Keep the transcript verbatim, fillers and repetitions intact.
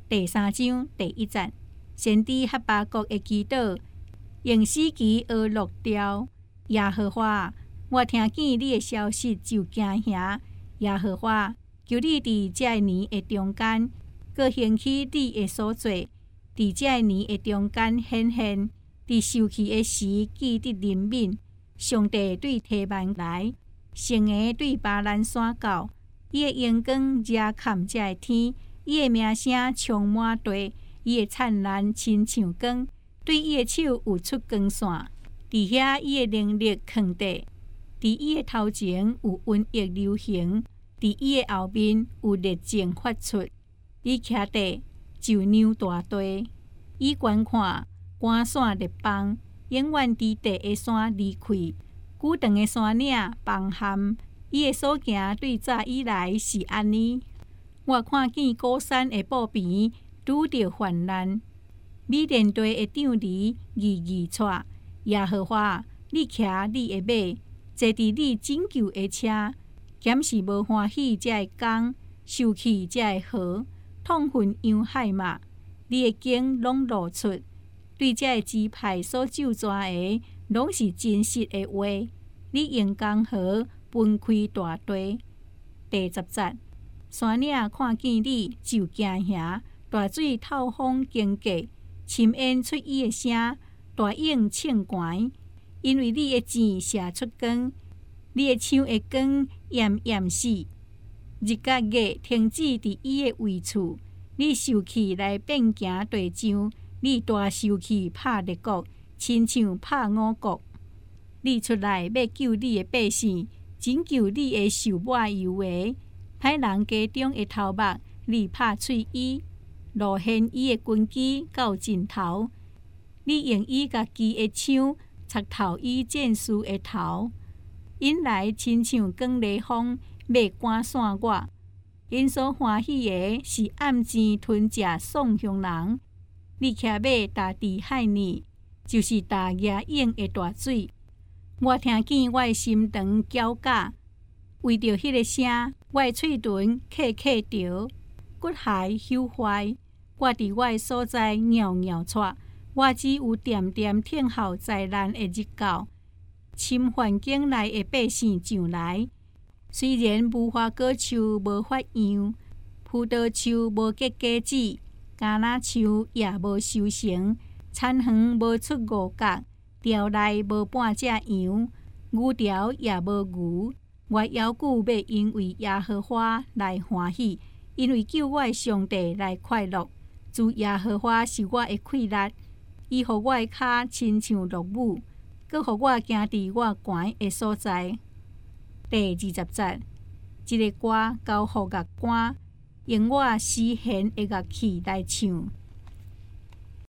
第三章第一節，先知哈巴谷的祈禱，用四支學六調。耶和華，我聽見你的消息就驚嚇。耶和華，求你佇這年的中間，閣興起你的所做，佇這年的中間顯現，佇受氣的時記得憐憫。上帝對提曼來，聖嬰對巴蘭山高，伊的陽光遮蓋這個天，伊的名聲充滿地，伊的燦爛親像光，對伊的手有出光線，佇遐伊的能力強大，佇伊的頭前有瘟疫流行，佇伊的後面有熱情發出。伊徛地就牛大地，伊觀看關山裂邦，永遠佇地的山離開，久長的山嶺崩陷。伊的所行對早以來是安尼。我看見高山的布邊拄着患難，米甸地的長離義義帶。耶和華，你騎你的馬，坐佇你拯救的車，檢是無歡喜這個工，受氣這個河，痛恨洋海馬。你的經攏露出，對這個支派所咒詛的，攏是真實的話。你用江河分開大地。第十節，山嶺看見你就驚嚇，大水透風經過，深淵出伊的聲，大湧衝懸，因為你的箭射出光，你的槍的光炎炎死。日甲月停止佇伊的位處，你受氣來變行地上，你大受氣拍列國，親像拍五國。你出來要救你的百姓，拯救你的受抹油的，歹人家中的頭目，你拍碎伊，露現伊的軍旗到盡頭。你用伊家己的槍插透伊戰士的頭，引來親像光雷風，要趕散我。因所歡喜的是暗錢吞食喪凶人。你騎馬踏佇海裡，就是踏野湧的大水。我聽見我的心腸絞絞，為着迄個聲，我的喙唇刻刻着，骨骸朽壞。我佇我的所在裊裊喘，我只有恬恬聽候災難的日到，侵犯境內的百姓上來。雖然無花果樹無發芽，葡萄樹無結果子，橄欖樹也無收成，田園無出五角，寮內無半隻羊，牛寮也無牛。我猶久要因為耶和華來歡喜，因為救我的上帝來快樂。主耶和華是我的氣力，伊予我的腳親像鹿母，閣予我行佇我懸的所在。第二十節，一個歌交予樂官，用我絲弦的樂器來唱。